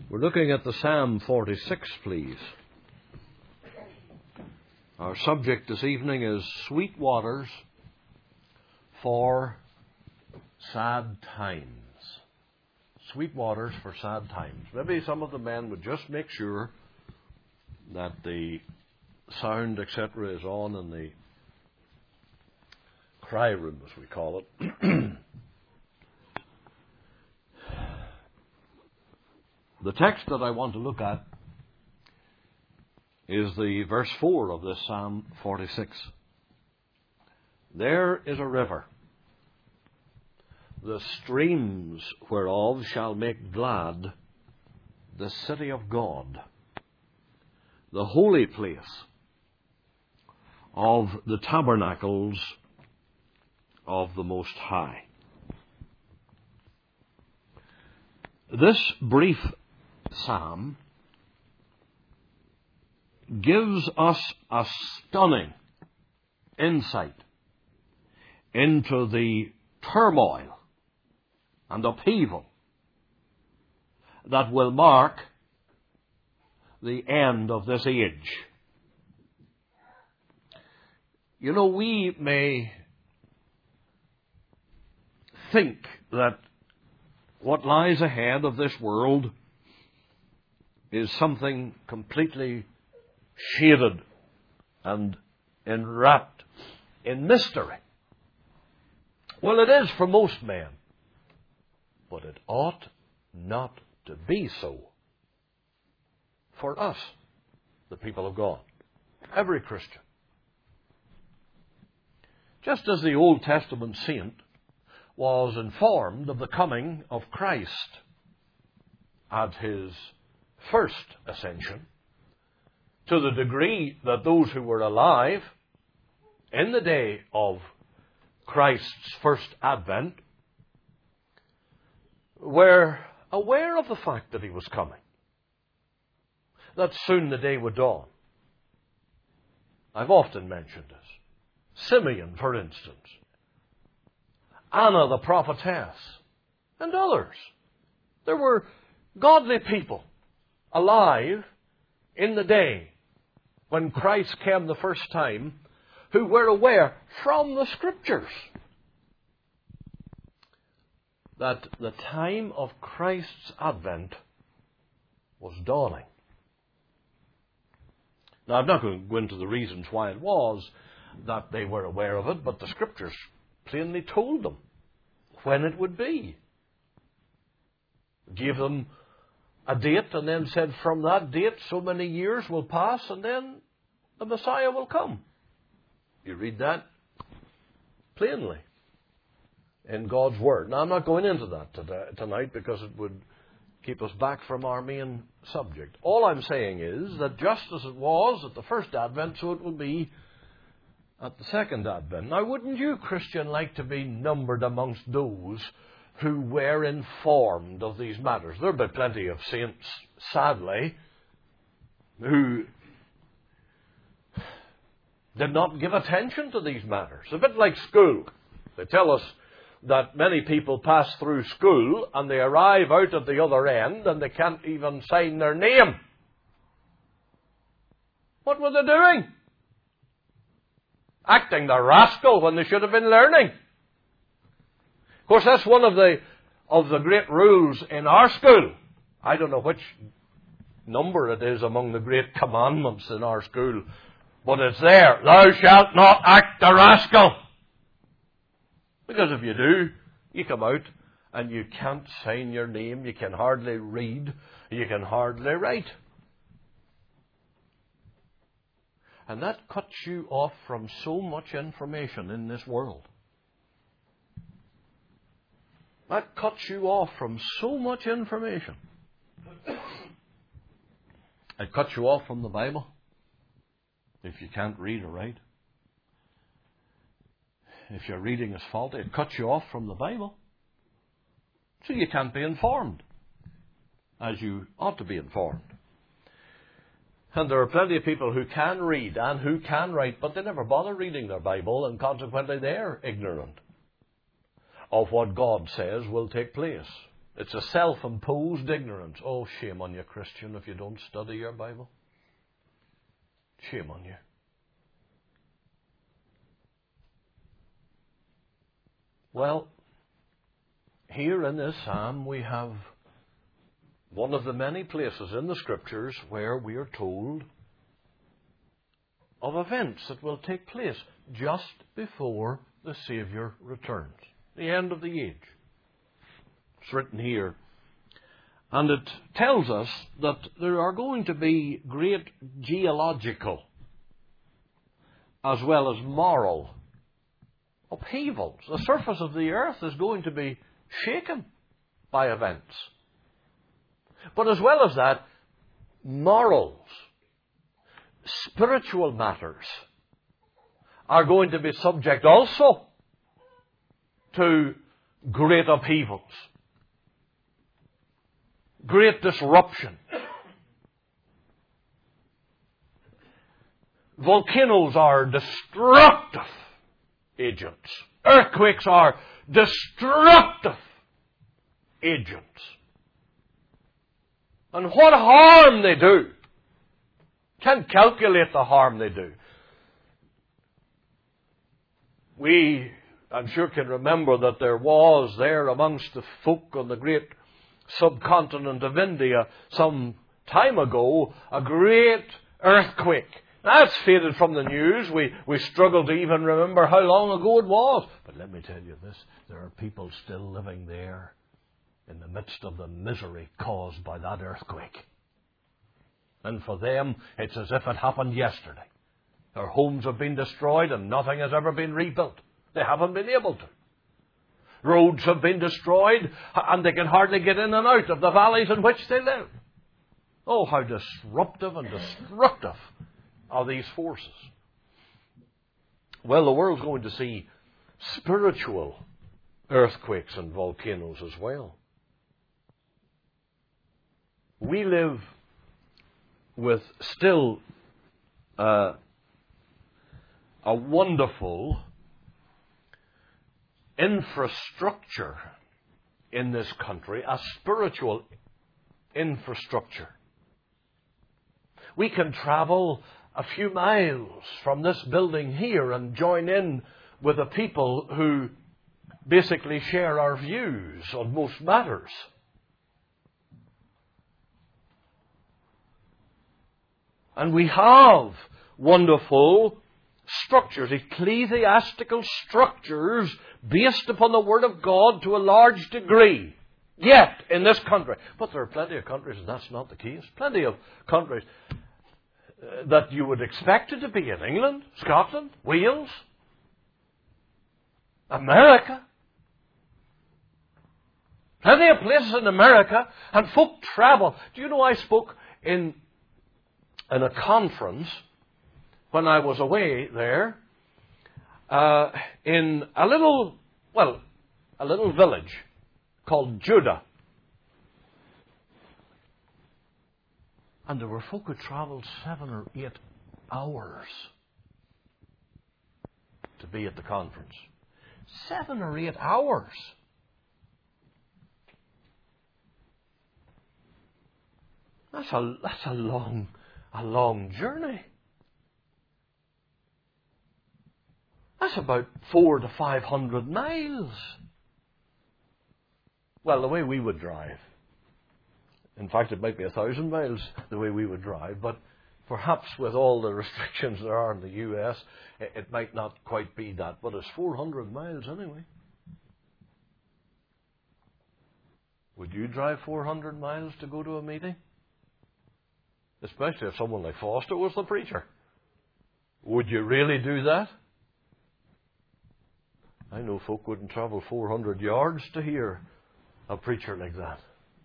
We're looking at the Psalm 46, please. Our subject this evening is Sweet Waters for Sad Times. Sweet Waters for Sad Times. Maybe some of the men would just make sure that the sound, etc., is on in the cry room, as we call it. The text that I want to look at is the verse 4 of this Psalm 46. There is a river, the streams whereof shall make glad the city of God, the holy place of the tabernacles of the Most High. This brief psalm gives us a stunning insight into the turmoil and upheaval that will mark the end of this age. You know, we may think that what lies ahead of this world is something completely shaded and enwrapped in mystery. Well, it is for most men, but it ought not to be so for us, the people of God, every Christian. Just as the Old Testament saint was informed of the coming of Christ at his first ascension, to the degree that those who were alive in the day of Christ's first advent were aware of the fact that he was coming, that soon the day would dawn. I've often mentioned this. Simeon, for instance, Anna the prophetess, and others. There were godly people alive in the day when Christ came the first time who were aware from the Scriptures that the time of Christ's advent was dawning. Now, I'm not going to go into the reasons why it was that they were aware of it, but the Scriptures plainly told them when it would be. Gave them a date and then said from that date so many years will pass and then the Messiah will come. You read that plainly in God's Word. Now, I'm not going into that tonight because it would keep us back from our main subject. All I'm saying is that just as it was at the first advent, so it will be at the second advent. Now, wouldn't you, Christian, like to be numbered amongst those who were informed of these matters? There will be plenty of saints, sadly, who did not give attention to these matters. A bit like school. They tell us that many people pass through school and they arrive out at the other end and they can't even sign their name. What were they doing? Acting the rascal when they should have been learning. Of course, that's one of the great rules in our school. I don't know which number it is among the great commandments in our school, but it's there. Thou shalt not act the rascal. Because if you do, you come out and you can't sign your name, you can hardly read, you can hardly write. And that cuts you off from so much information in this world. That cuts you off from so much information. It cuts you off from the Bible if you can't read or write. If your reading is faulty, it cuts you off from the Bible. So you can't be informed as you ought to be informed. And there are plenty of people who can read and who can write, but they never bother reading their Bible, and consequently they're ignorant of what God says will take place It's a self-imposed ignorance. Oh, shame on you, Christian, if you don't study your Bible. Shame on you. Well, here in this psalm we have one of the many places in the Scriptures where we are told of events that will take place just before the Saviour returns. The end of the age. It's written here. And it tells us that there are going to be great geological as well as moral upheavals. The surface of the earth is going to be shaken by events. But as well as that, morals, spiritual matters are going to be subject also to great upheavals, great disruption. Volcanoes are destructive agents. Earthquakes are destructive agents. And what harm they do. Can't calculate the harm they do. We, I'm sure, can remember that there was there amongst the folk on the great subcontinent of India some time ago a great earthquake. That's faded from the news. We struggle to even remember how long ago it was. But let me tell you this, there are people still living there in the midst of the misery caused by that earthquake. And for them, it's as if it happened yesterday. Their homes have been destroyed and nothing has ever been rebuilt. They haven't been able to. Roads have been destroyed and they can hardly get in and out of the valleys in which they live. Oh, how disruptive and destructive are these forces. Well, the world's going to see spiritual earthquakes and volcanoes as well. We live with still a wonderful infrastructure in this country, a spiritual infrastructure. We can travel a few miles from this building here and join in with the people who basically share our views on most matters. And we have wonderful structures, ecclesiastical structures based upon the Word of God to a large degree. Yet, in this country. But there are plenty of countries, and that's not the case. Plenty of countries that you would expect it to be in England, Scotland, Wales, America. Plenty of places in America, and folk travel. Do you know I spoke in a conference when I was away there in a little village called Judah. And there were folk who travelled 7 or 8 hours to be at the conference. 7 or 8 hours. That's a long journey. That's about 400 to 500 miles. Well, the way we would drive. In fact, it might be 1,000 miles the way we would drive, but perhaps with all the restrictions there are in the US, it might not quite be that, but it's 400 miles anyway. Would you drive 400 miles to go to a meeting? Especially if someone like Foster was the preacher. Would you really do that? I know folk wouldn't travel 400 yards to hear a preacher like that.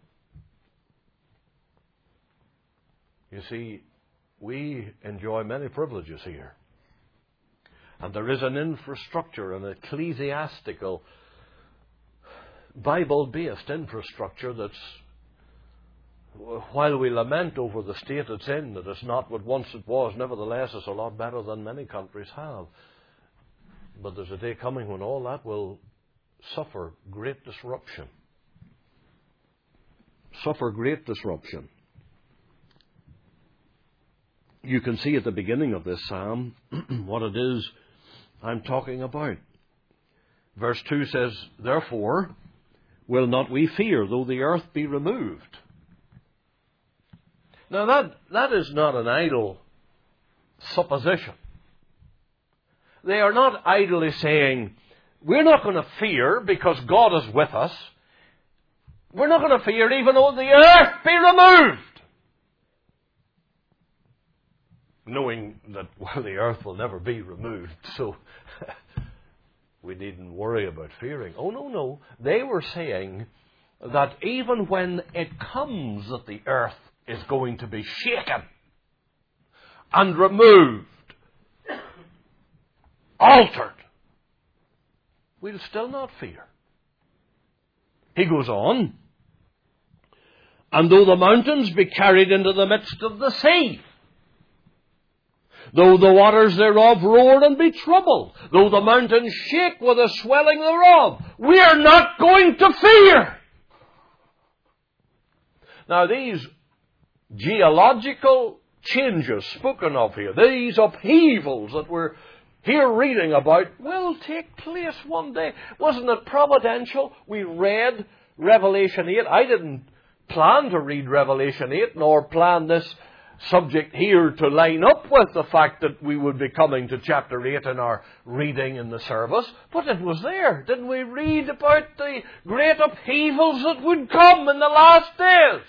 You see, we enjoy many privileges here. And there is an infrastructure, an ecclesiastical, Bible-based infrastructure that's, while we lament over the state it's in, that it's not what once it was, nevertheless it's a lot better than many countries have. But there's a day coming when all that will suffer great disruption. suffer great disruption. You can see at the beginning of this psalm what it is I'm talking about. Verse 2 says, "Therefore will not we fear, though the earth be removed." Now that is not an idle supposition. They are not idly saying, we're not going to fear because God is with us. We're not going to fear even though the earth be removed. Knowing that, well, the earth will never be removed, so we needn't worry about fearing. Oh, no. They were saying that even when it comes that the earth is going to be shaken and removed, altered, we'll still not fear. He goes on, "And though the mountains be carried into the midst of the sea, though the waters thereof roar and be troubled, though the mountains shake with the swelling thereof, we are not going to fear." Now these geological changes spoken of here, these upheavals that we're here reading about, will take place one day. Wasn't it providential? We read Revelation 8. I didn't plan to read Revelation 8, nor plan this subject here to line up with the fact that we would be coming to chapter 8 in our reading in the service. But it was there. Didn't we read about the great upheavals that would come in the last days?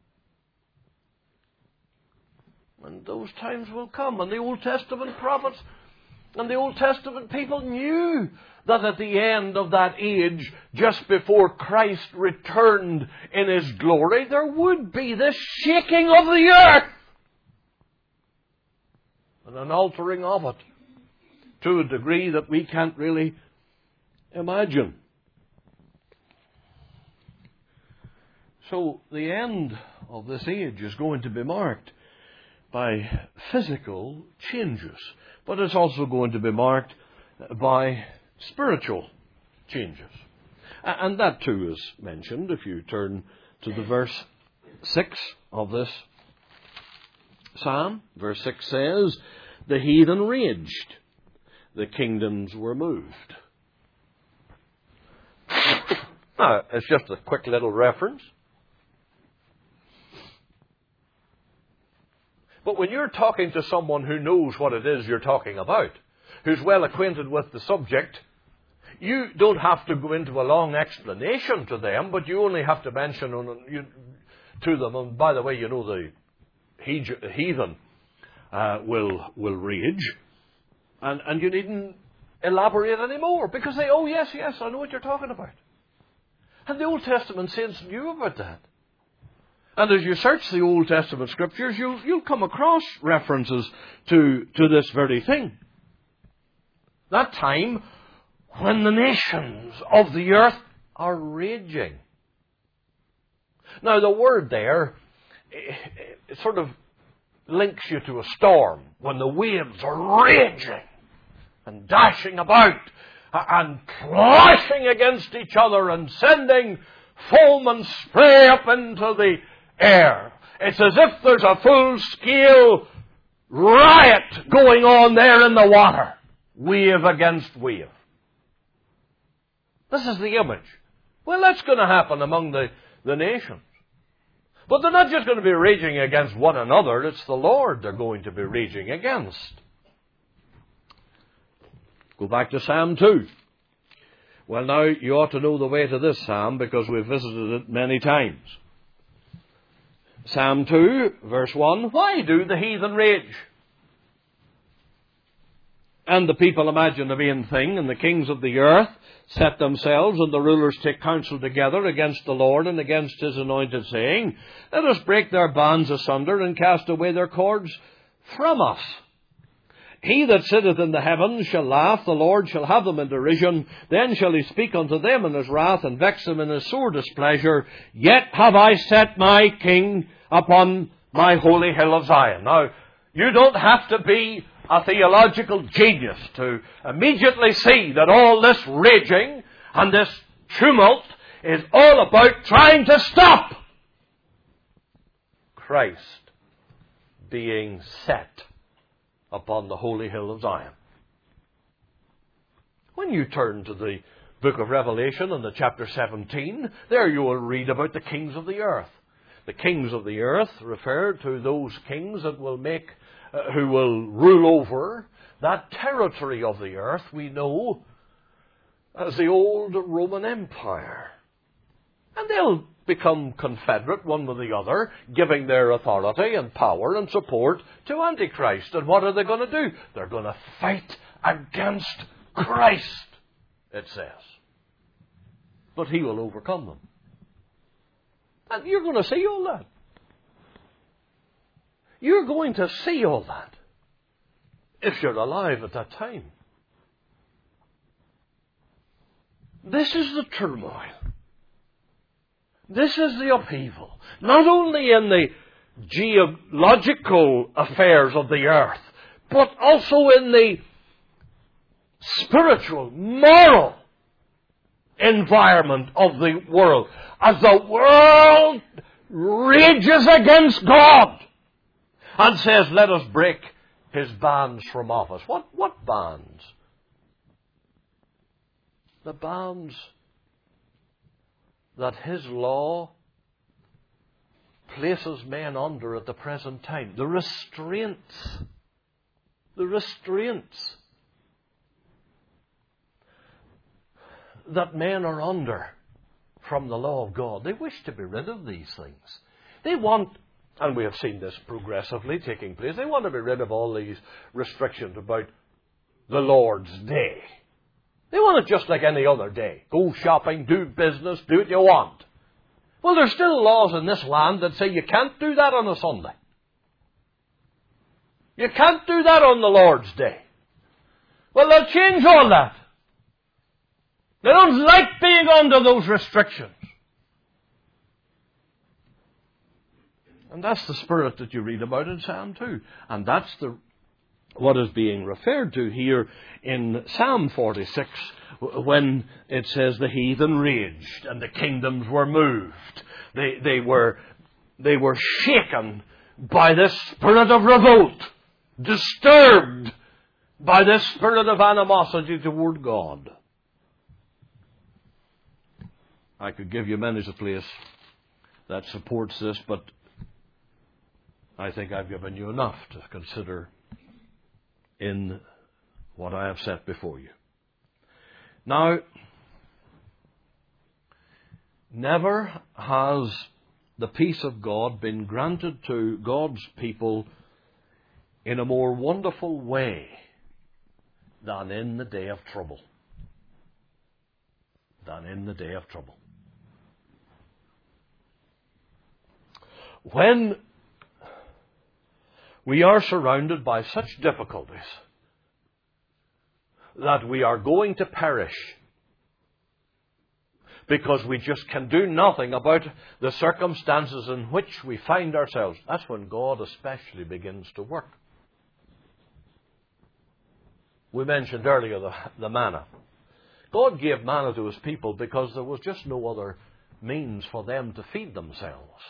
And those times will come. And the Old Testament prophets and the Old Testament people knew that at the end of that age, just before Christ returned in His glory, there would be this shaking of the earth and an altering of it to a degree that we can't really imagine. So the end of this age is going to be marked by physical changes, but it's also going to be marked by spiritual changes. And that too is mentioned if you turn to the verse 6 of this psalm. Verse 6 says, "The heathen raged, the kingdoms were moved." Now, it's just a quick little reference. But when you're talking to someone who knows what it is you're talking about, who's well acquainted with the subject, you don't have to go into a long explanation to them, but you only have to mention to them, and by the way, you know the heathen will rage, and you needn't elaborate anymore, because they, oh yes, I know what you're talking about. And the Old Testament saints knew about that. And as you search the Old Testament scriptures, you'll come across references to this very thing. That time when the nations of the earth are raging. Now the word there, it sort of links you to a storm, when the waves are raging and dashing about and clashing against each other and sending foam and spray up into the air. It's as if there's a full-scale riot going on there in the water, wave against wave. This is the image. Well, that's going to happen among the nations. But they're not just going to be raging against one another, it's the Lord they're going to be raging against. Go back to Psalm 2. Well, now you ought to know the way to this psalm because we've visited it many times. Psalm 2, verse 1, "Why do the heathen rage? And the people imagine a vain thing, and the kings of the earth set themselves, and the rulers take counsel together against the Lord and against His anointed, saying, Let us break their bands asunder and cast away their cords from us. He that sitteth in the heavens shall laugh, the Lord shall have them in derision. Then shall He speak unto them in His wrath, and vex them in His sore displeasure. Yet have I set my King upon my holy hill of Zion." Now, you don't have to be a theological genius to immediately see that all this raging and this tumult is all about trying to stop Christ being set upon the holy hill of Zion. When you turn to the book of Revelation and the chapter 17, there you will read about the kings of the earth. The kings of the earth refer to those kings that will who will rule over that territory of the earth we know as the old Roman Empire. And they'll become confederate one with the other, giving their authority and power and support to Antichrist. And what are they going to do? They're going to fight against Christ, it says. But he will overcome them. And you're going to see all that. You're going to see all that if you're alive at that time. This is the turmoil. This is the upheaval. Not only in the geological affairs of the earth, but also in the spiritual, moral environment of the world. As the world rages against God and says, let us break his bands from off us. What bands? The bands that his law places men under at the present time. The restraints. The restraints that men are under from the law of God. They wish to be rid of these things. They want, and we have seen this progressively taking place, they want to be rid of all these restrictions about the Lord's Day. They want it just like any other day. Go shopping, do business, do what you want. Well, there's still laws in this land that say you can't do that on a Sunday. You can't do that on the Lord's Day. Well, they'll change all that. They don't like being under those restrictions. And that's the spirit that you read about in Psalm 2. And that's what is being referred to here in Psalm 46 when it says the heathen raged and the kingdoms were moved. They were shaken by this spirit of revolt, disturbed by this spirit of animosity toward God. I could give you many a place that supports this, but I think I've given you enough to consider in what I have set before you. Now, never has the peace of God been granted to God's people in a more wonderful way than in the day of trouble. Than in the day of trouble. When we are surrounded by such difficulties that we are going to perish because we just can do nothing about the circumstances in which we find ourselves, that's when God especially begins to work. We mentioned earlier the manna. God gave manna to his people because there was just no other means for them to feed themselves.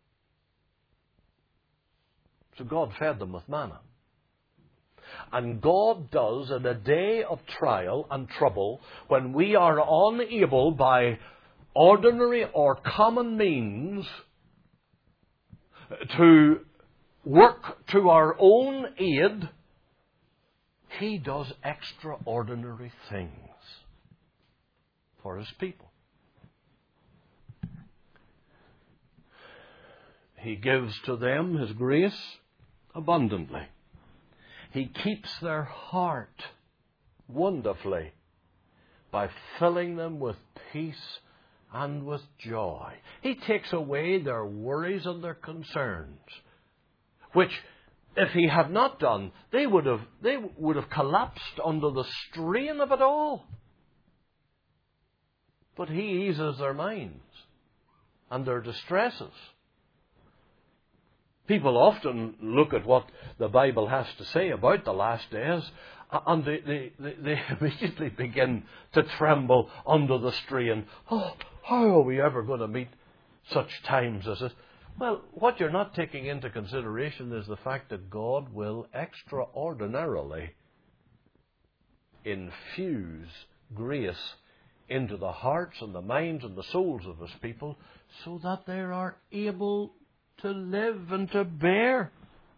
So God fed them with manna. And God does in a day of trial and trouble, when we are unable by ordinary or common means to work to our own aid, he does extraordinary things for his people. He gives to them his grace abundantly. He keeps their heart wonderfully by filling them with peace and with joy. He takes away their worries and their concerns, which, if he had not done, they would have collapsed under the strain of it all. But he eases their minds and their distresses. People often look at what the Bible has to say about the last days, and they immediately begin to tremble under the strain. Oh, how are we ever going to meet such times as this? Well, what you're not taking into consideration is the fact that God will extraordinarily infuse grace into the hearts and the minds and the souls of His people so that they are able to live and to bear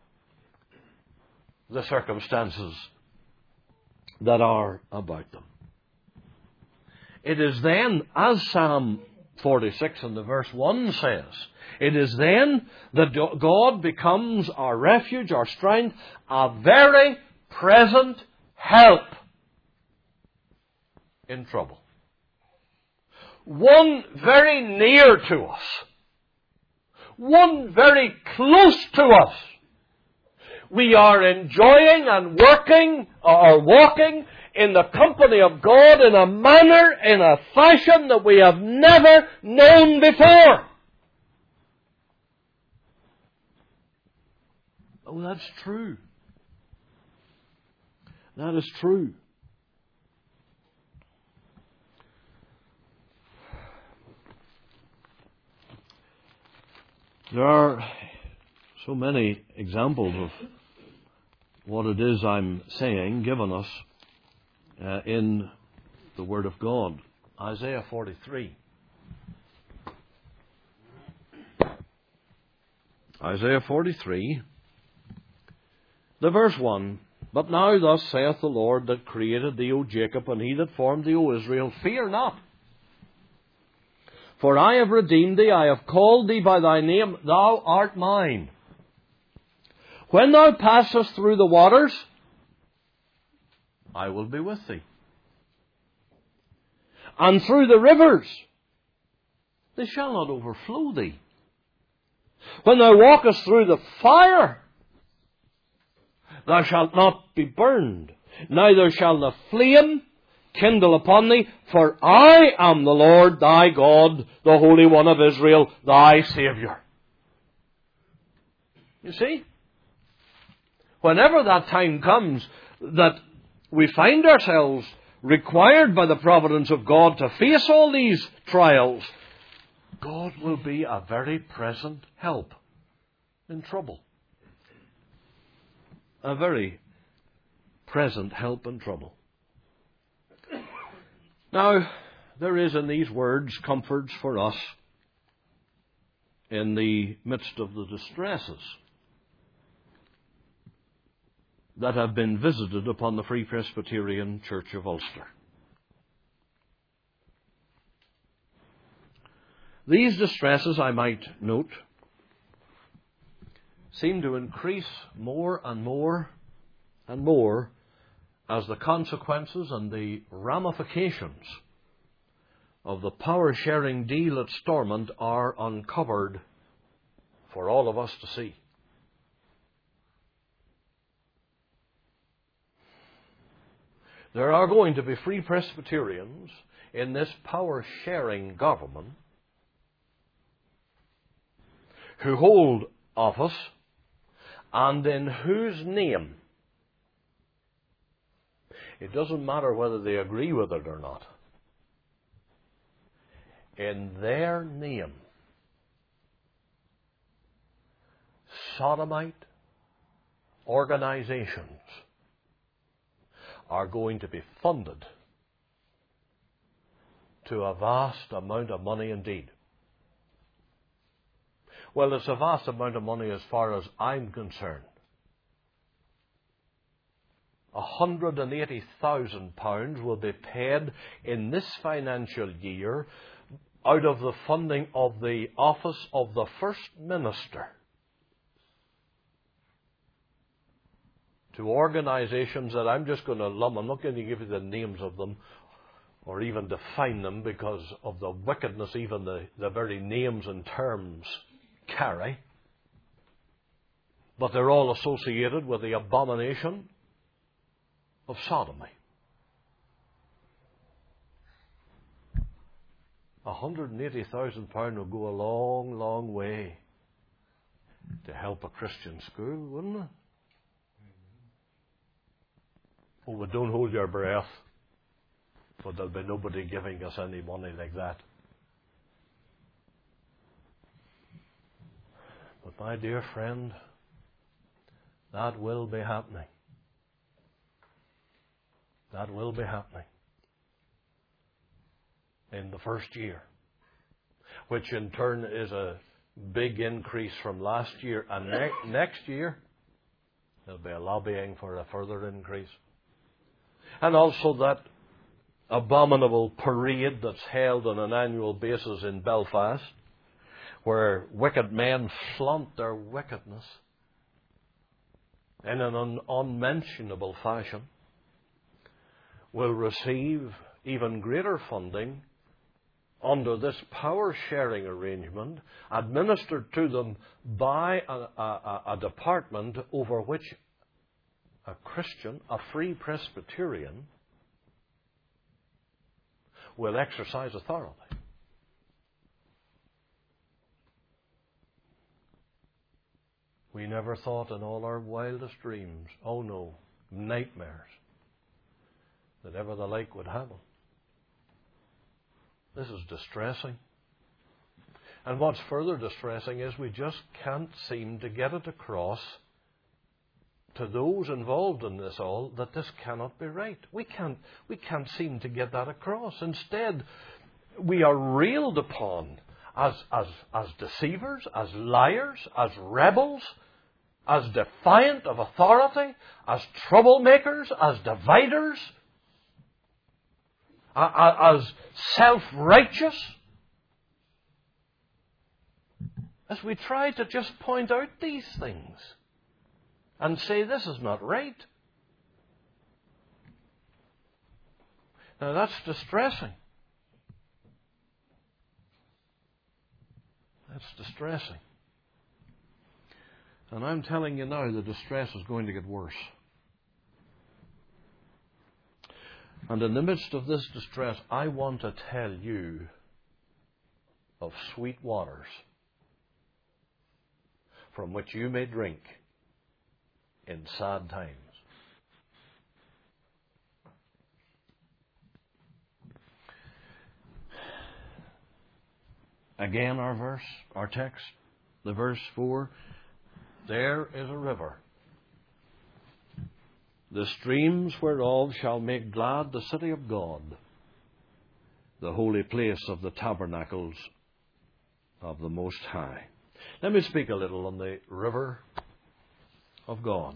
the circumstances that are about them. It is then, as Psalm 46 and the verse 1 says, it is then that God becomes our refuge, our strength, a very present help in trouble. One very near to us. One very close to us. We are enjoying and working or walking in the company of God in a manner, in a fashion that we have never known before. Oh, that's true. That is true. There are so many examples of what it is I'm saying given us in the Word of God. Isaiah 43. Isaiah 43, the verse 1. But now thus saith the Lord that created thee, O Jacob, and He that formed thee, O Israel, fear not. For I have redeemed thee, I have called thee by thy name, thou art mine. When thou passest through the waters, I will be with thee. And through the rivers, they shall not overflow thee. When thou walkest through the fire, thou shalt not be burned, neither shall the flame kindle upon thee, for I am the Lord thy God, the Holy One of Israel, thy Saviour. You see? Whenever that time comes that we find ourselves required by the providence of God to face all these trials, God will be a very present help in trouble. A very present help in trouble. Now, there is in these words comforts for us in the midst of the distresses that have been visited upon the Free Presbyterian Church of Ulster. These distresses, I might note, seem to increase more and more and more as the consequences and the ramifications of the power-sharing deal at Stormont are uncovered for all of us to see. There are going to be Free Presbyterians in this power-sharing government who hold office and in whose name, it doesn't matter whether they agree with it or not, in their name, sodomite organizations are going to be funded to a vast amount of money indeed. Well, it's a vast amount of money as far as I'm concerned. £180,000 will be paid in this financial year out of the funding of the office of the First Minister to organizations that I'm just going to lump. I'm not going to give you the names of them or even define them because of the wickedness even the very names and terms carry. But they're all associated with the abomination of sodomy. £180,000 will go a long, long way to help a Christian school, wouldn't it? Oh, but don't hold your breath, for there'll be nobody giving us any money like that. But my dear friend, that will be happening. That will be happening in the first year, which in turn is a big increase from last year. And next year, there'll be a lobbying for a further increase. And also that abominable parade that's held on an annual basis in Belfast, where wicked men flaunt their wickedness in an unmentionable fashion, will receive even greater funding under this power-sharing arrangement administered to them by a department over which a Christian, a free Presbyterian, will exercise authority. We never thought in all our wildest dreams, oh no, nightmares, that ever the like would happen. This is distressing. And what's further distressing is we just can't seem to get it across to those involved in this all that this cannot be right. We can't seem to get that across. Instead, we are railed upon as deceivers, as liars, as rebels, as defiant of authority, as troublemakers, as dividers, as self-righteous, as we try to just point out these things and say this is not right. Now that's distressing. That's distressing. And I'm telling you now, the distress is going to get worse. And in the midst of this distress, I want to tell you of sweet waters from which you may drink in sad times. Again, our text, the verse 4, there is a river, the streams whereof shall make glad the city of God, the holy place of the tabernacles of the Most High. Let me speak a little on the river of God.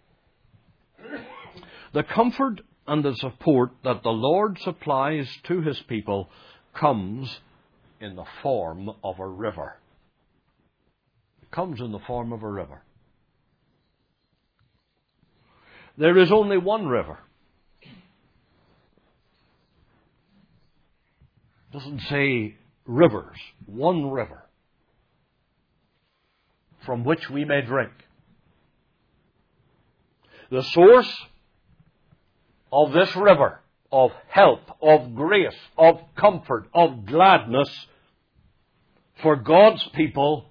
The comfort and the support that the Lord supplies to His people comes in the form of a river. It comes in the form of a river. There is only one river. It doesn't say rivers. One river from which we may drink. The source of this river of help, of grace, of comfort, of gladness for God's people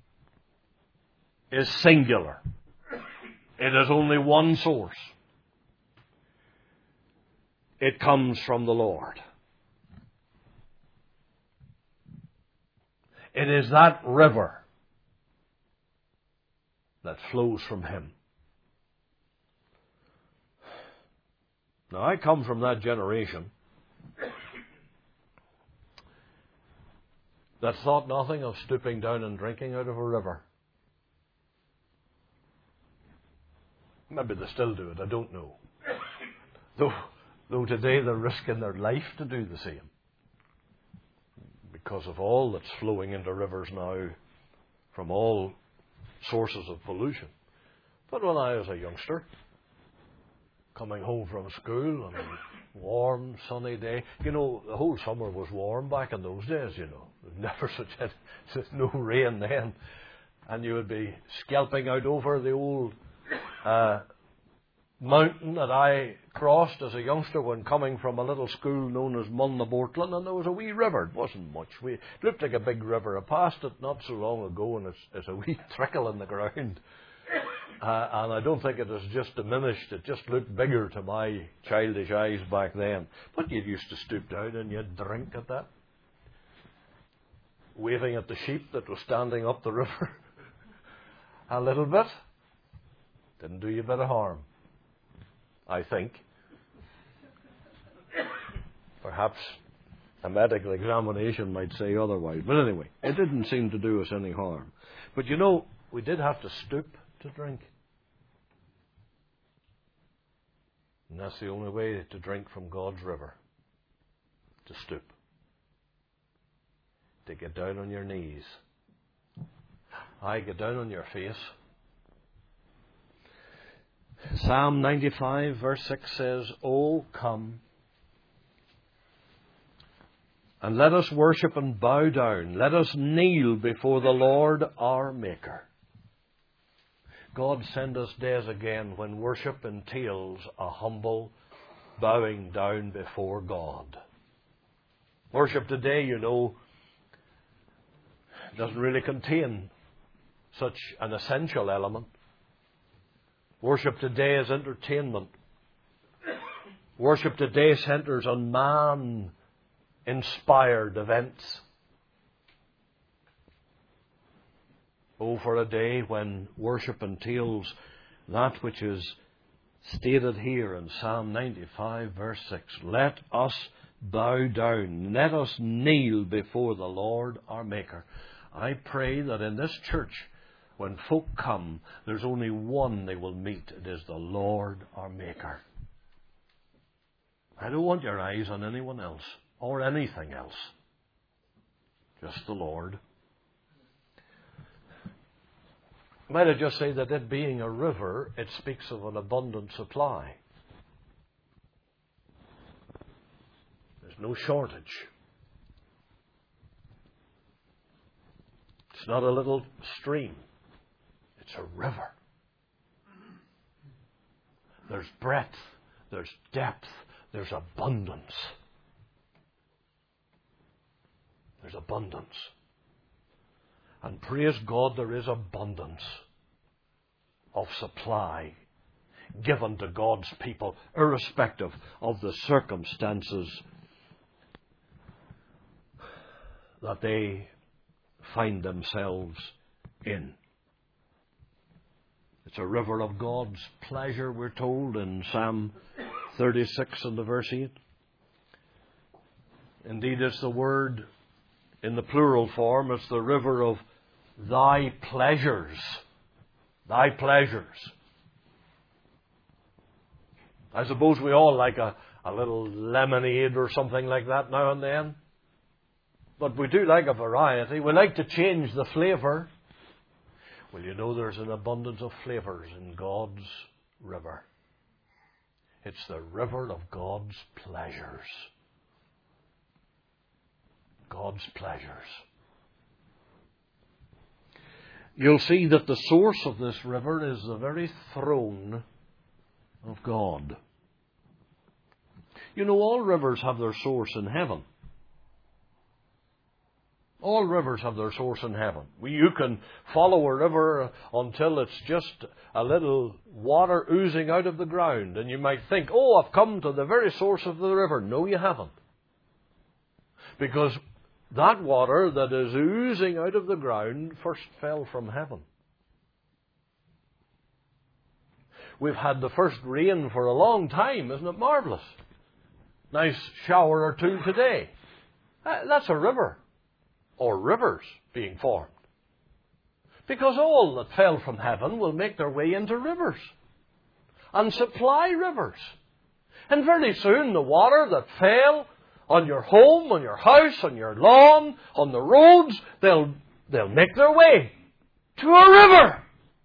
is singular. It is only one source. It comes from the Lord. It is that river that flows from Him. Now, I come from that generation that thought nothing of stooping down and drinking out of a river. Maybe they still do it, I don't know. Though today they're risking their life to do the same, because of all that's flowing into rivers now from all sources of pollution. But when I was a youngster, coming home from school on a warm, sunny day, the whole summer was warm back in those days, Never there's no rain then. And you would be scalping out over the old mountain that I crossed as a youngster when coming from a little school known as Munnabortland, and there was a wee river. It wasn't much. It looked like a big river. I passed it not so long ago, and it's a wee trickle in the ground. And I don't think it has just diminished. It just looked bigger to my childish eyes back then. But you used to stoop down and you'd drink at that, waving at the sheep that was standing up the river. a little bit. Didn't do you a bit of harm, I think. Perhaps a medical examination might say otherwise. But anyway, it didn't seem to do us any harm. But you know, we did have to stoop to drink. And that's the only way to drink from God's river. To stoop. To get down on your knees. Get down on your face. Psalm 95 verse 6 says, "Oh, come, and let us worship and bow down. Let us kneel before the Lord our Maker." God, send us days again when worship entails a humble bowing down before God. Worship today, you know, doesn't really contain such an essential element. Worship today is entertainment. Worship today centers on man-inspired events. Oh, for a day when worship entails that which is stated here in Psalm 95, verse 6. Let us bow down. Let us kneel before the Lord our Maker. I pray that in this church, when folk come, there's only one they will meet. It is the Lord our Maker. I don't want your eyes on anyone else or anything else. Just the Lord. Might I just say that it being a river, it speaks of an abundant supply. There's no shortage. It's not a little stream. It's a river. There's breadth. There's depth. There's abundance. There's abundance. And praise God, there is abundance of supply given to God's people, irrespective of the circumstances that they find themselves in. It's a river of God's pleasure, we're told in Psalm 36 and the verse 8. Indeed, it's the word in the plural form. It's the river of thy pleasures. Thy pleasures. I suppose we all like a little lemonade or something like that now and then. But we do like a variety. We like to change the flavour. Well, you know there's an abundance of flavours in God's river. It's the river of God's pleasures. God's pleasures. You'll see that the source of this river is the very throne of God. You know, all rivers have their source in heaven. All rivers have their source in heaven. You can follow a river until it's just a little water oozing out of the ground. And you might think, oh, I've come to the very source of the river. No, you haven't. Because that water that is oozing out of the ground first fell from heaven. We've had the first rain for a long time. Isn't it marvellous? Nice shower or two today. That's a river. Or rivers being formed. Because all that fell from heaven will make their way into rivers. And supply rivers. And very soon the water that fell on your home, on your house, on your lawn, on the roads, they'll make their way to a river.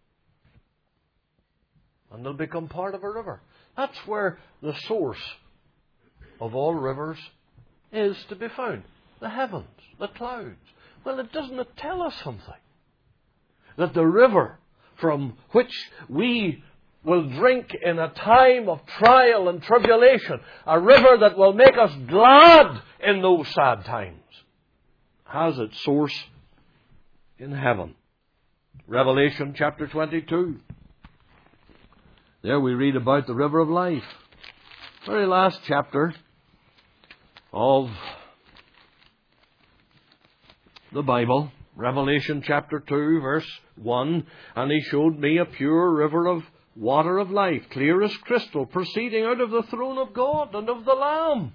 And they'll become part of a river. That's where the source of all rivers is to be found. The heavens, the clouds. Well, doesn't it tell us something? That the river from which we will drink in a time of trial and tribulation, a river that will make us glad in those sad times, has its source in heaven. Revelation chapter 22. There we read about the river of life. Very last chapter of the Bible. Revelation chapter 2, verse 1, and he showed me a pure river of water of life, clear as crystal, proceeding out of the throne of God and of the Lamb.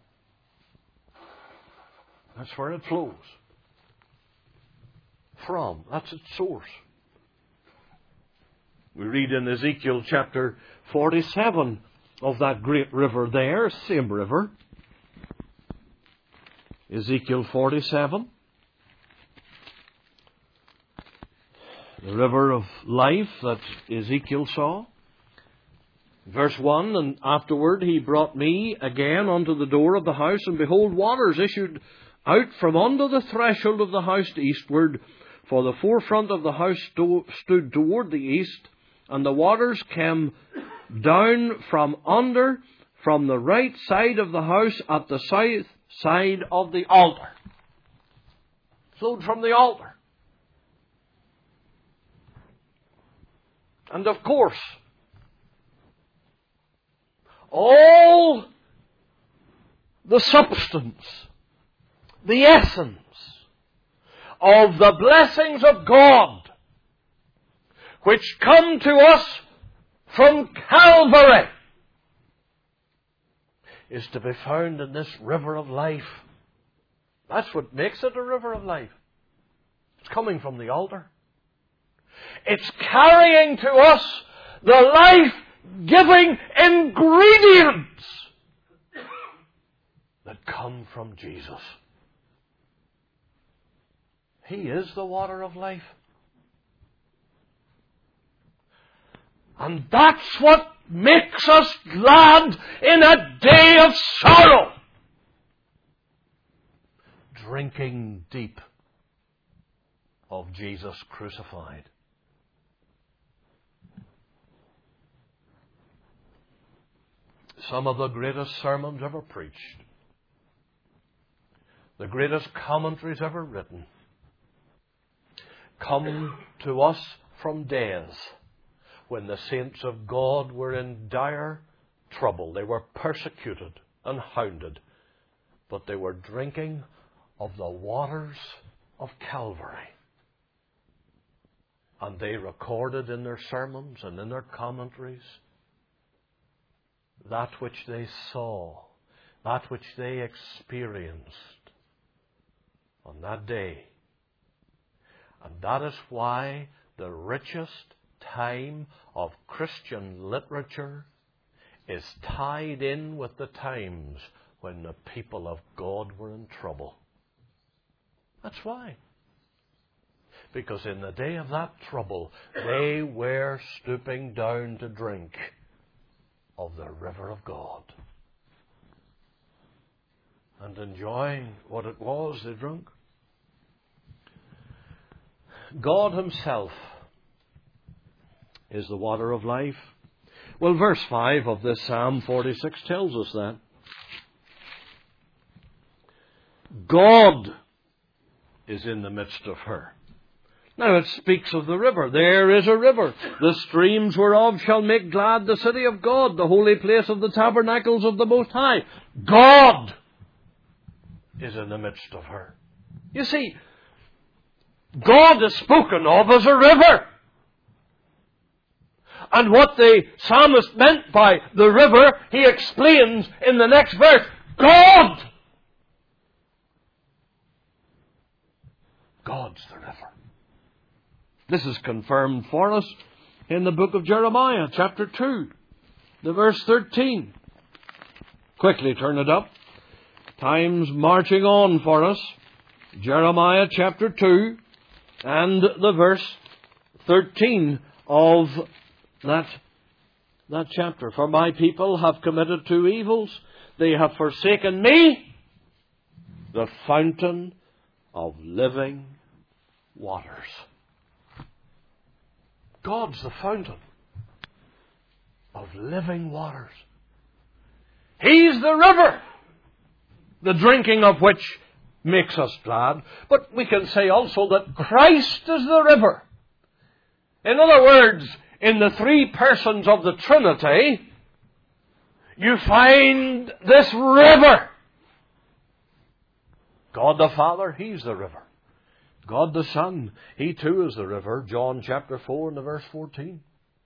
That's where it flows from. That's its source. We read in Ezekiel chapter 47 of that great river there, same river. Ezekiel 47. The river of life that Ezekiel saw. Verse 1, and afterward he brought me again unto the door of the house, and behold, waters issued out from under the threshold of the house eastward, for the forefront of the house stood toward the east, and the waters came down from under, from the right side of the house at the south side of the altar. Flowed from the altar. And of course, all the substance, the essence of the blessings of God which come to us from Calvary is to be found in this river of life. That's what makes it a river of life. It's coming from the altar. It's carrying to us the life-giving ingredients that come from Jesus. He is the water of life. And that's what makes us glad in a day of sorrow. Drinking deep of Jesus crucified. Some of the greatest sermons ever preached, the greatest commentaries ever written, come to us from days when the saints of God were in dire trouble. They were persecuted and hounded, but they were drinking of the waters of Calvary. And they recorded in their sermons and in their commentaries that which they saw, that which they experienced on that day. And that is why the richest time of Christian literature is tied in with the times when the people of God were in trouble. That's why. Because in the day of that trouble, they were stooping down to drink of the river of God and enjoying what it was they drank. God Himself is the water of life. Well, verse 5 of this Psalm 46 tells us that. God is in the midst of her. Now it speaks of the river. There is a river. The streams whereof shall make glad the city of God, the holy place of the tabernacles of the Most High. God is in the midst of her. You see, God is spoken of as a river. And what the psalmist meant by the river, he explains in the next verse. God! God's the river. This is confirmed for us in the book of Jeremiah, chapter 2, the verse 13. Quickly turn it up. Time's marching on for us. Jeremiah chapter 2 and the verse 13 of that chapter. For my people have committed two evils. They have forsaken me, the fountain of living waters. God's the fountain of living waters. He's the river, the drinking of which makes us glad. But we can say also that Christ is the river. In other words, in the three persons of the Trinity, you find this river. God the Father, He's the river. God the Son, He too is the river. John chapter 4 and the verse 14.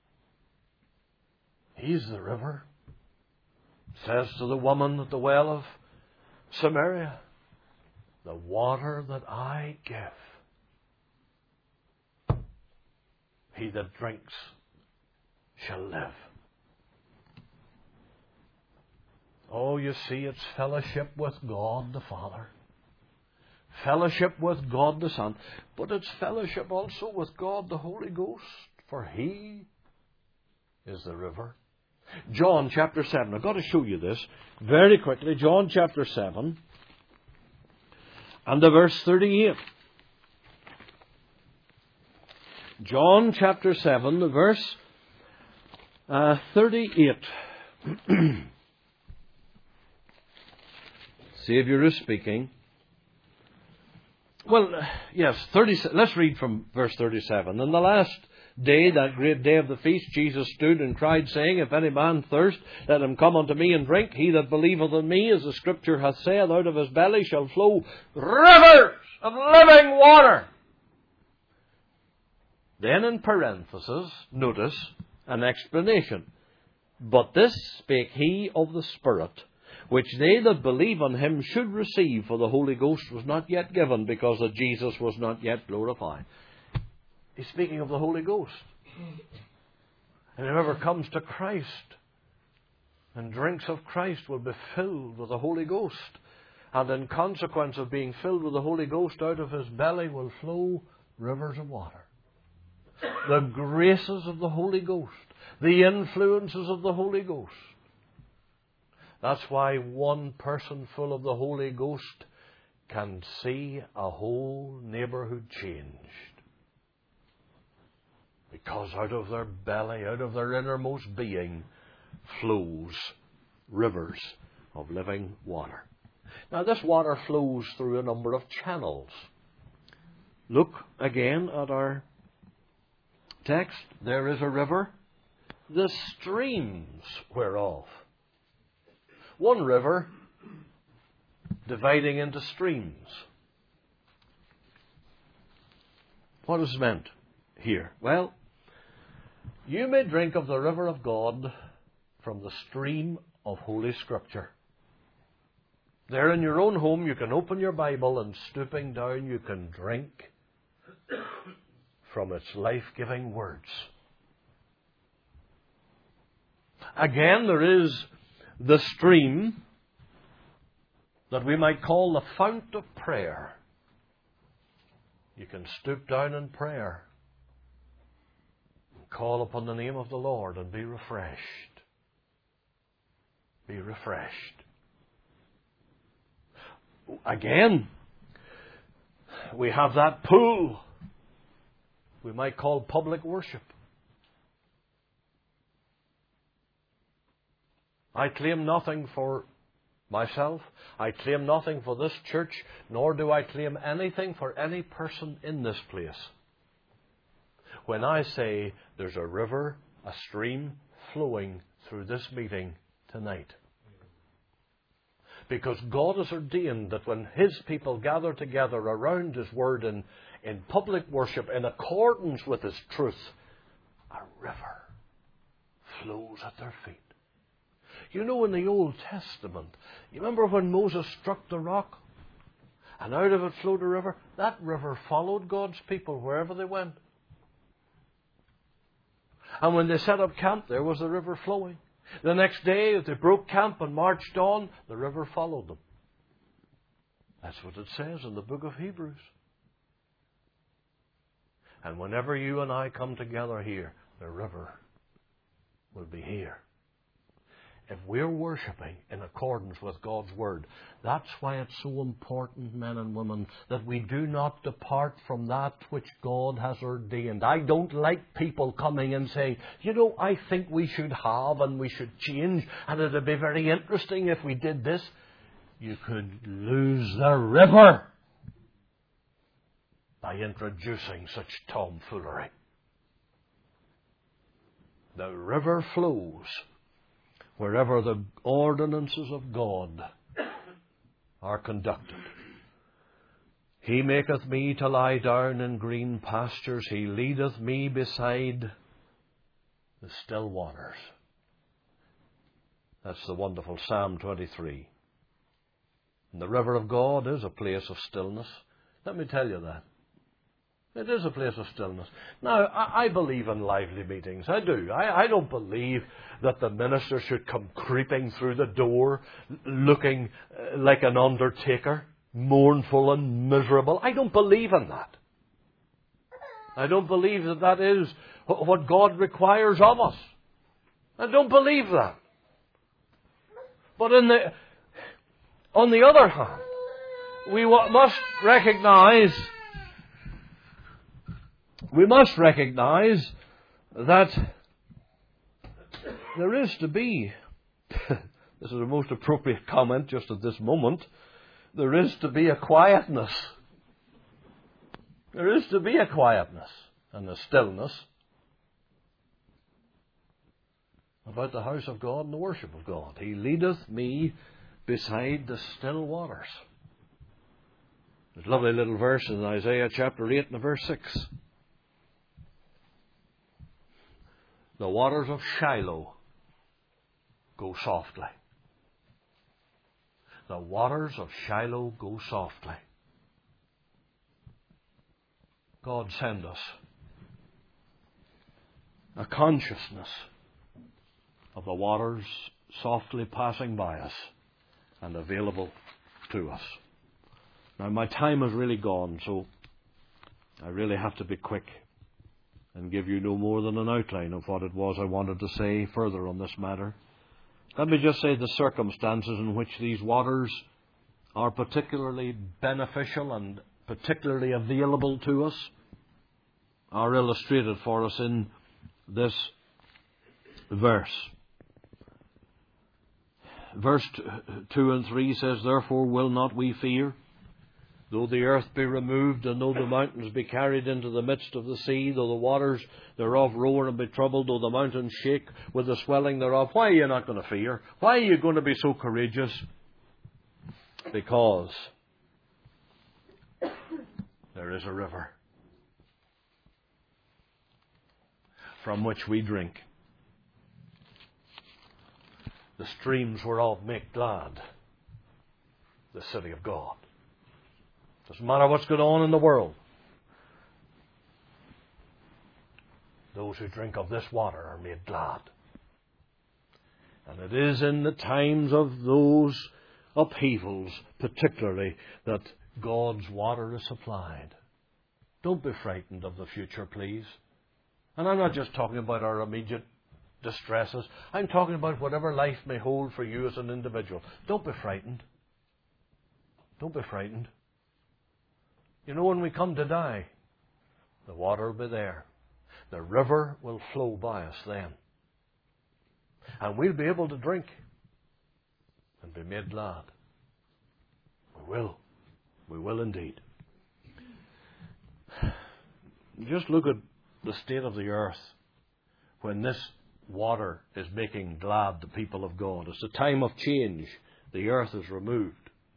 He's the river. Says to the woman at the well of Samaria, the water that I give, he that drinks shall live. Oh, you see, it's fellowship with God the Father. Fellowship with God the Son. But it's fellowship also with God the Holy Ghost. For He is the river. John chapter 7. I've got to show you this very quickly. John chapter 7 and the verse 38. John chapter 7, the verse 38. Saviour is speaking. Well, yes, let's read from verse 37. In the last day, that great day of the feast, Jesus stood and cried, saying, If any man thirst, let him come unto me and drink. He that believeth in me, as the Scripture hath said, out of his belly shall flow rivers of living water. Then in parenthesis, notice an explanation. But this spake he of the Spirit, which they that believe on him should receive, for the Holy Ghost was not yet given, because that Jesus was not yet glorified. He's speaking of the Holy Ghost. And whoever comes to Christ and drinks of Christ will be filled with the Holy Ghost. And in consequence of being filled with the Holy Ghost, out of his belly will flow rivers of water. The graces of the Holy Ghost. The influences of the Holy Ghost. That's why one person full of the Holy Ghost can see a whole neighbourhood changed. Because out of their belly, out of their innermost being, flows rivers of living water. Now this water flows through a number of channels. Look again at our text. There is a river, the streams whereof. One river dividing into streams. What is meant here? Well, you may drink of the river of God from the stream of Holy Scripture. There in your own home, you can open your Bible and stooping down, you can drink from its life-giving words. Again, there is the stream that we might call the fount of prayer. You can stoop down in prayer and call upon the name of the Lord and be refreshed. Be refreshed. Again, we have that pool we might call public worship. I claim nothing for myself. I claim nothing for this church, nor do I claim anything for any person in this place. When I say there's a river, a stream flowing through this meeting tonight. Because God has ordained that when His people gather together around His Word in public worship in accordance with His truth, a river flows at their feet. You know, in the Old Testament, you remember when Moses struck the rock and out of it flowed a river? That river followed God's people wherever they went. And when they set up camp, there was the river flowing. The next day, as they broke camp and marched on, the river followed them. That's what it says in the book of Hebrews. And whenever you and I come together here, the river will be here. If we're worshipping in accordance with God's Word, that's why it's so important, men and women, that we do not depart from that which God has ordained. I don't like people coming and saying, you know, I think we should have and we should change, and it would be very interesting if we did this. You could lose the river by introducing such tomfoolery. The river flows wherever the ordinances of God are conducted. He maketh me to lie down in green pastures. He leadeth me beside the still waters. That's the wonderful Psalm 23. And the river of God is a place of stillness. Let me tell you that. It is a place of stillness. Now, I believe in lively meetings. I do. I don't believe that the minister should come creeping through the door looking like an undertaker, mournful and miserable. I don't believe in that. I don't believe that that is what God requires of us. I don't believe that. But on the other hand, we must recognize that there is to be, this is the most appropriate comment just at this moment, there is to be a quietness. There is to be a quietness and a stillness about the house of God and the worship of God. He leadeth me beside the still waters. There's a lovely little verse in Isaiah chapter 8 and verse 6. The waters of Shiloh go softly. The waters of Shiloh go softly. God send us a consciousness of the waters softly passing by us and available to us. Now, my time has really gone, so I really have to be quick and give you no more than an outline of what it was I wanted to say further on this matter. Let me just say the circumstances in which these waters are particularly beneficial and particularly available to us are illustrated for us in this verse. Verse 2 and 3 says, Therefore will not we fear, though the earth be removed, and though the mountains be carried into the midst of the sea, though the waters thereof roar and be troubled, though the mountains shake with the swelling thereof. Why are you not going to fear? Why are you going to be so courageous? Because there is a river from which we drink. The streams whereof make glad the city of God. Doesn't matter what's going on in the world. Those who drink of this water are made glad. And it is in the times of those upheavals, particularly, that God's water is supplied. Don't be frightened of the future, please. And I'm not just talking about our immediate distresses. I'm talking about whatever life may hold for you as an individual. Don't be frightened. Don't be frightened. You know, when we come to die, the water will be there. The river will flow by us then. And we'll be able to drink and be made glad. We will. We will indeed. Just look at the state of the earth when this water is making glad the people of God. It's a time of change. The earth is removed.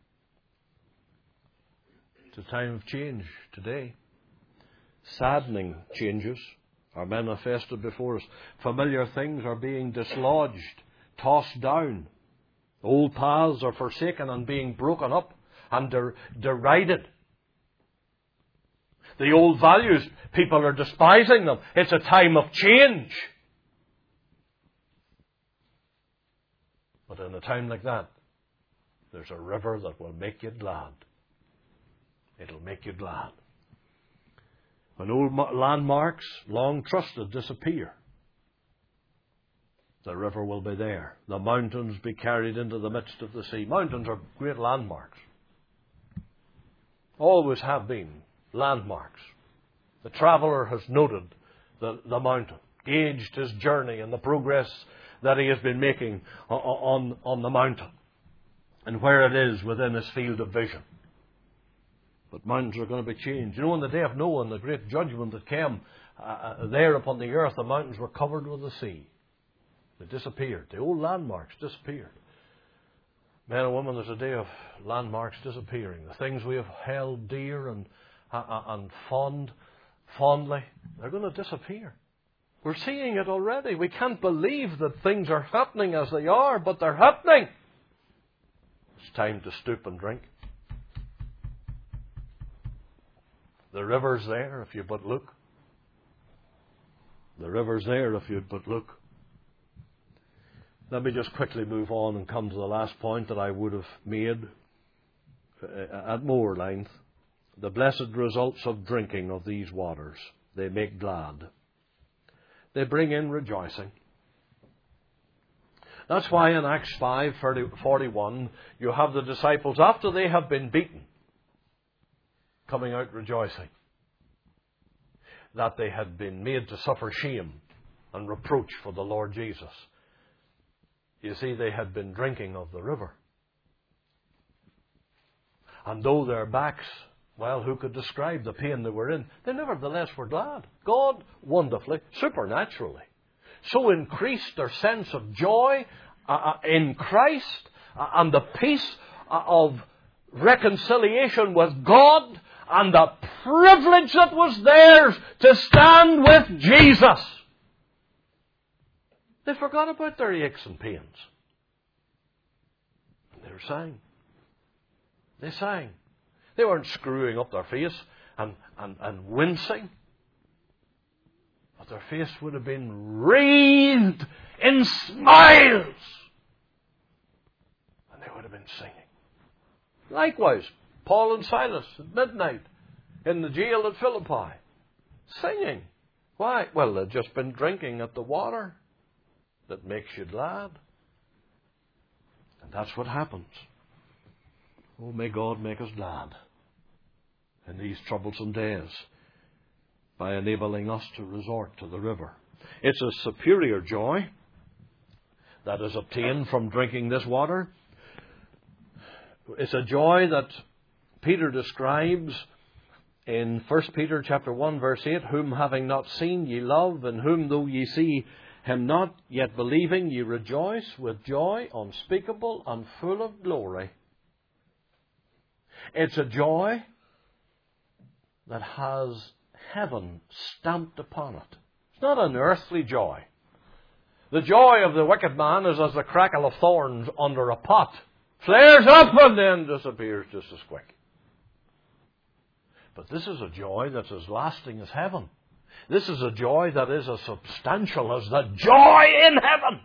It's a time of change today. Saddening changes are manifested before us. Familiar things are being dislodged, tossed down. Old paths are forsaken and being broken up and derided. The old values, people are despising them. It's a time of change. But in a time like that, there's a river that will make you glad. It'll make you glad. When old landmarks, long trusted, disappear, the river will be there. The mountains be carried into the midst of the sea. Mountains are great landmarks. Always have been landmarks. The traveller has noted the mountain, gauged his journey and the progress that he has been making on the mountain and where it is within his field of vision. But mountains are going to be changed. You know, on the day of Noah and the great judgment that came there upon the earth, the mountains were covered with the sea. They disappeared. The old landmarks disappeared. Men and women, there's a day of landmarks disappearing. The things we have held dear and fondly, they're going to disappear. We're seeing it already. We can't believe that things are happening as they are, but they're happening. It's time to stoop and drink. The river's there if you but look. The river's there if you but look. Let me just quickly move on and come to the last point that I would have made at more length. The blessed results of drinking of these waters. They make glad. They bring in rejoicing. That's why in Acts 5:41 you have the disciples, after they have been beaten, coming out rejoicing that they had been made to suffer shame and reproach for the Lord Jesus. You see, they had been drinking of the river. And though their backs, well, who could describe the pain they were in, they nevertheless were glad. God, wonderfully, supernaturally, so increased their sense of joy in Christ and the peace of reconciliation with God and the privilege that was theirs to stand with Jesus. They forgot about their aches and pains. And they sang. They sang. They weren't screwing up their face and wincing. But their face would have been wreathed in smiles. And they would have been singing. Likewise, Paul and Silas at midnight in the jail at Philippi, singing. Why? Well, they'd just been drinking at the water that makes you glad. And that's what happens. Oh, may God make us glad in these troublesome days by enabling us to resort to the river. It's a superior joy that is obtained from drinking this water. It's a joy that Peter describes in 1 Peter chapter 1 verse 8, whom having not seen ye love, and whom though ye see him not, yet believing ye rejoice with joy unspeakable and full of glory. It's a joy that has heaven stamped upon it. It's not an earthly joy. The joy of the wicked man is as the crackle of thorns under a pot. Flares up and then disappears just as quick. But this is a joy that's as lasting as heaven. This is a joy that is as substantial as the joy in heaven.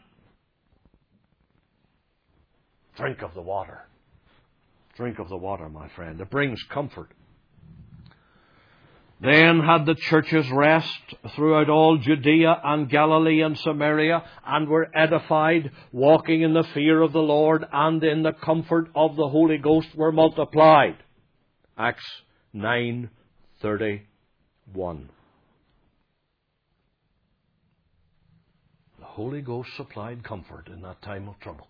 Drink of the water. Drink of the water, my friend. It brings comfort. Then had the churches rest throughout all Judea and Galilee and Samaria, and were edified, walking in the fear of the Lord, and in the comfort of the Holy Ghost were multiplied. Acts 9:31. The Holy Ghost supplied comfort in that time of trouble.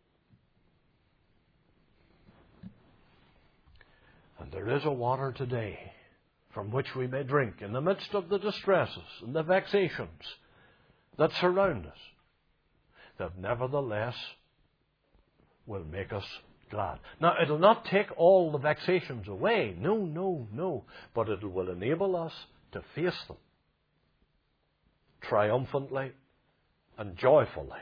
And there is a water today from which we may drink in the midst of the distresses and the vexations that surround us, that nevertheless will make us glad. Now, it'll not take all the vexations away. No. But it will enable us to face them triumphantly and joyfully,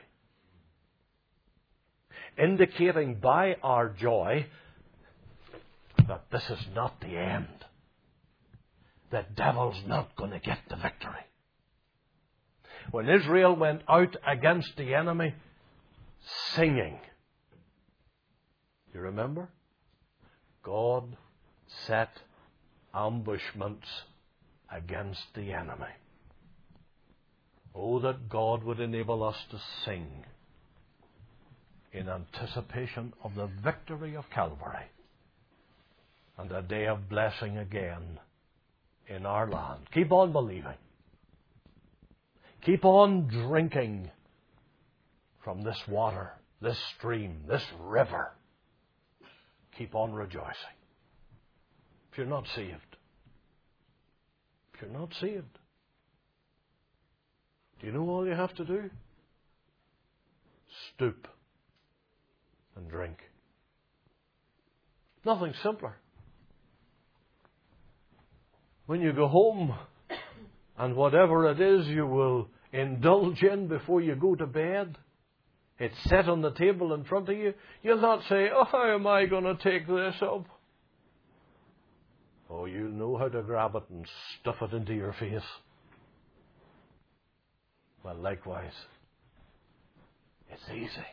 indicating by our joy that this is not the end. The devil's not going to get the victory. When Israel went out against the enemy singing, you remember? God set ambushments against the enemy. Oh, that God would enable us to sing in anticipation of the victory of Calvary and a day of blessing again in our land. Keep on believing. Keep on drinking from this water, this stream, this river. Keep on rejoicing. If you're not saved, do you know all you have to do? Stoop and drink Nothing simpler. When you go home and whatever it is you will indulge in before you go to bed, it's set on the table in front of you, you'll not say, oh, how am I going to take this up? Oh, you'll know how to grab it and stuff it into your face. Well, likewise, it's easy.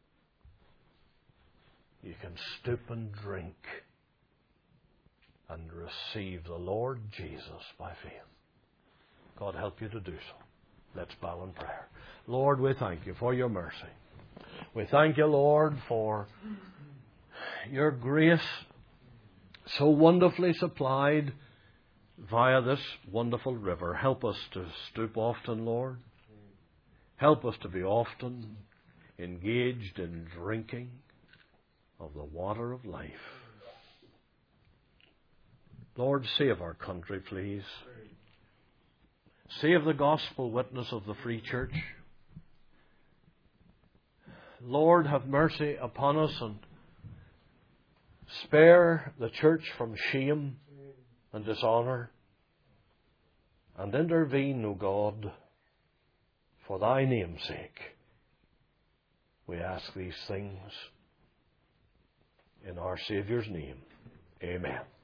You can stoop and drink and receive the Lord Jesus by faith. God help you to do so. Let's bow in prayer. Lord, we thank you for your mercy. We thank you, Lord, for your grace so wonderfully supplied via this wonderful river. Help us to stoop often, Lord. Help us to be often engaged in drinking of the water of life. Lord, save our country, please. Save the gospel witness of the Free Church. Lord, have mercy upon us and spare the church from shame and dishonour. And intervene, O God, for thy name's sake. We ask these things in our Saviour's name. Amen.